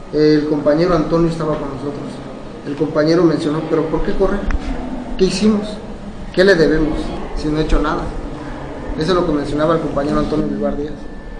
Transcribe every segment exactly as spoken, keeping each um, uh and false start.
El compañero Antonio estaba con nosotros. El compañero mencionó, pero ¿por qué correr? ¿Qué hicimos? ¿Qué le debemos si no he hecho nada? Eso es lo que mencionaba el compañero Antonio Vivar Díaz.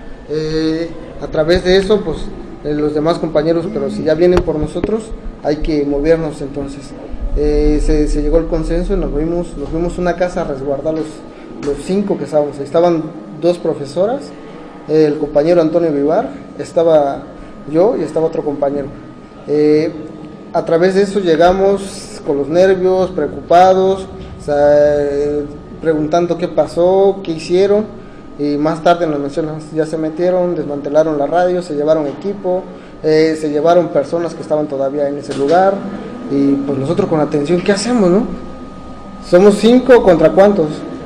Eh, a través de eso, pues eh, los demás compañeros, pero si ya vienen por nosotros, hay que movernos entonces. Eh, se, se llegó al consenso y nos fuimos, nos fuimos a una casa a resguardar los, los cinco que estábamos. Estaban dos profesoras, eh, el compañero Antonio Vivar, estaba yo y estaba otro compañero. Eh, a través de eso llegamos con los nervios, preocupados, o sea, eh, preguntando qué pasó, qué hicieron, y más tarde nos mencionan, ya se metieron, desmantelaron la radio, se llevaron equipo, eh, se llevaron personas que estaban todavía en ese lugar, y pues nosotros con atención, ¿qué hacemos, no? ¿Somos cinco contra cuántos?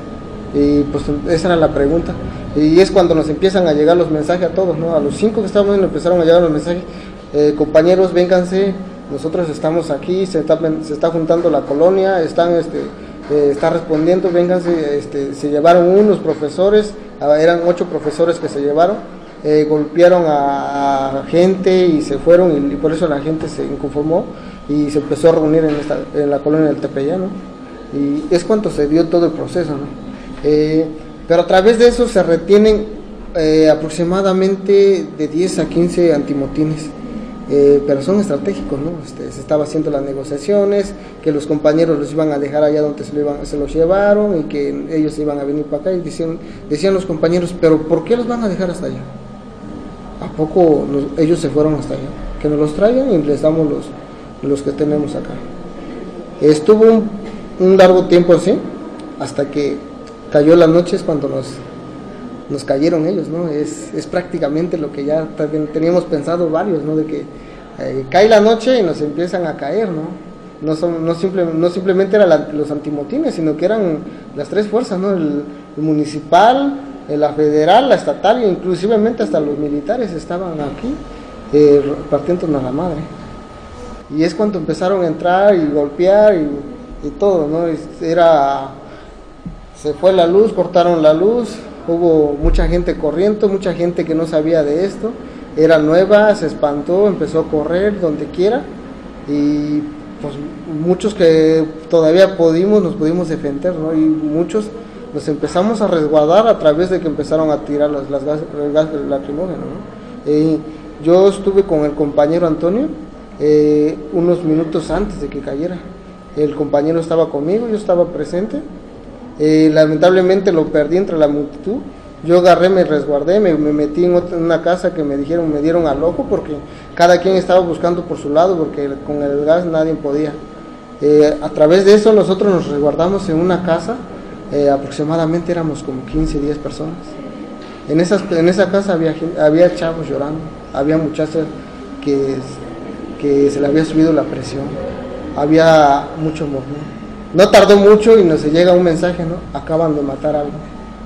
Y pues esa era la pregunta, y es cuando nos empiezan a llegar los mensajes a todos, ¿no? A los cinco que estábamos nos empezaron a llegar los mensajes, eh, compañeros, vénganse, nosotros estamos aquí, se está, se está juntando la colonia, están, este, eh, está respondiendo, vénganse, este, se llevaron unos profesores, eran ocho profesores que se llevaron, eh, golpearon a, a gente y se fueron, y, y por eso la gente se inconformó y se empezó a reunir en, esta, en la colonia del Tepeyac, ¿no? Y es cuando se dio todo el proceso, ¿no? Eh, pero a través de eso se retienen eh, aproximadamente de diez a quince antimotines, eh, pero son estratégicos, ¿no? Este, se estaba haciendo las negociaciones, que los compañeros los iban a dejar allá donde se, lo iban, se los llevaron y que ellos iban a venir para acá, y decían, decían los compañeros, pero ¿por qué los van a dejar hasta allá? ¿A poco nos, ellos se fueron hasta allá? Que nos los traigan y les damos los, los que tenemos acá. Estuvo un, un largo tiempo así, hasta que cayó la noche, es cuando nos, nos cayeron ellos, ¿no? Es, es prácticamente lo que ya teníamos pensado varios, ¿no? De que eh, cae la noche y nos empiezan a caer, ¿no? No, son, no, simple, no simplemente eran la, los antimotines, sino que eran las tres fuerzas, ¿no? El, el municipal, la federal, la estatal, e inclusivemente hasta los militares estaban aquí eh, partiéndonos la madre. Y es cuando empezaron a entrar y golpear y, y todo, ¿no? Era... Se fue la luz, cortaron la luz, hubo mucha gente corriendo, mucha gente que no sabía de esto, era nueva, se espantó, empezó a correr donde quiera, y pues muchos que todavía pudimos, nos pudimos defender, ¿no? Y muchos nos empezamos a resguardar a través de que empezaron a tirar las, las gases, el gas lacrimógeno, ¿no? Eh, yo estuve con el compañero Antonio eh, unos minutos antes de que cayera, el compañero estaba conmigo, yo estaba presente. Eh, lamentablemente lo perdí entre la multitud. Yo agarré, me resguardé, me, me metí en, otra, en una casa que me dijeron, me dieron al ojo, porque cada quien estaba buscando por su lado, porque con el gas nadie podía. Eh, a través de eso nosotros nos resguardamos en una casa, eh, aproximadamente éramos como quince, diez personas. En, esas, en esa casa había, había chavos llorando, había muchachas que, que se le había subido la presión, había mucho movimiento. No tardó mucho y nos llega un mensaje, ¿no? Acaban de matar a alguien.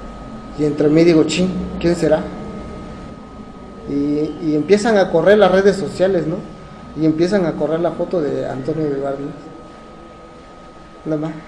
Y entre mí digo, ching, ¿quién será? Y, y empiezan a correr las redes sociales, ¿no? Y empiezan a correr la foto de Antonio Vivar Díaz. Nada más.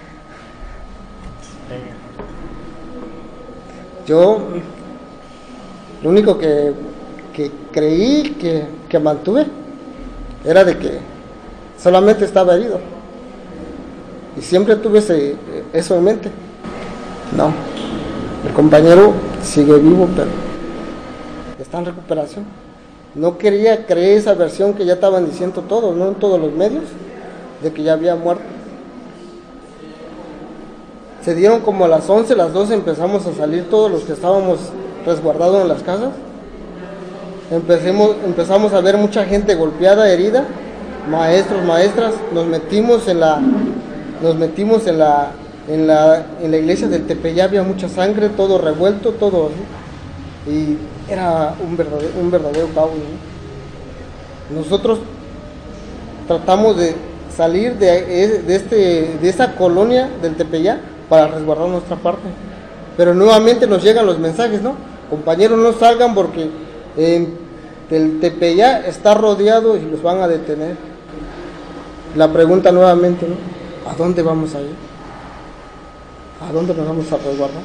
Yo, lo único que, que creí que, que mantuve era de que solamente estaba herido. Y siempre tuve ese, eso en mente. No, el compañero sigue vivo, pero está en recuperación. No quería creer esa versión que ya estaban diciendo todos, no en todos los medios, de que ya había muerto. Se dieron como a las once, las doce empezamos a salir todos los que estábamos resguardados en las casas. Empecemos, empezamos a ver mucha gente golpeada, herida, maestros, maestras. Nos metimos en la... Nos metimos en la, en la, en la iglesia del Tepeyac, había mucha sangre, todo revuelto, todo así, y era un verdadero, un verdadero caos, ¿no? Nosotros tratamos de salir de, de, este, de esa colonia del Tepeyac para resguardar nuestra parte, pero nuevamente nos llegan los mensajes, ¿no? Compañeros, no salgan porque eh, el Tepeyac está rodeado y los van a detener. La pregunta nuevamente, ¿no? ¿A dónde vamos a ir? ¿A dónde nos vamos a resguardar?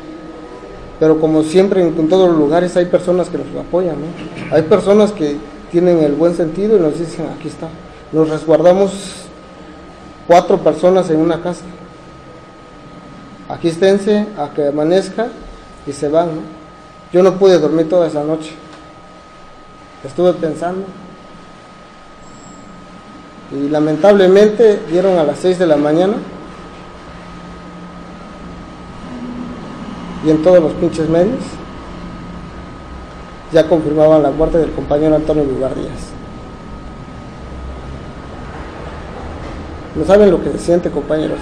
Pero como siempre en, en todos los lugares hay personas que nos apoyan, ¿no? Hay personas que tienen el buen sentido y nos dicen, aquí está. Nos resguardamos cuatro personas en una casa. Aquí esténse a que amanezca y se van, ¿no? Yo no pude dormir toda esa noche. Estuve pensando. Y lamentablemente dieron a las seis de la mañana. Y en todos los pinches medios ya confirmaban la muerte del compañero Antonio Vivar Díaz. No saben lo que se siente, compañeros.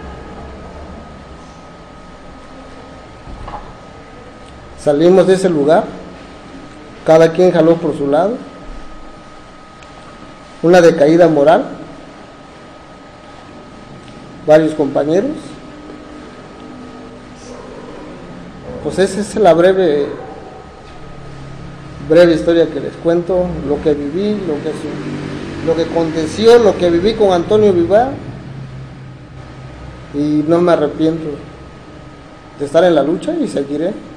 Salimos de ese lugar, cada quien jaló por su lado, una decaída moral, varios compañeros. Pues esa es la breve breve historia que les cuento, lo que viví, lo que lo que aconteció, lo que viví con Antonio Vivar, y no me arrepiento de estar en la lucha y seguiré.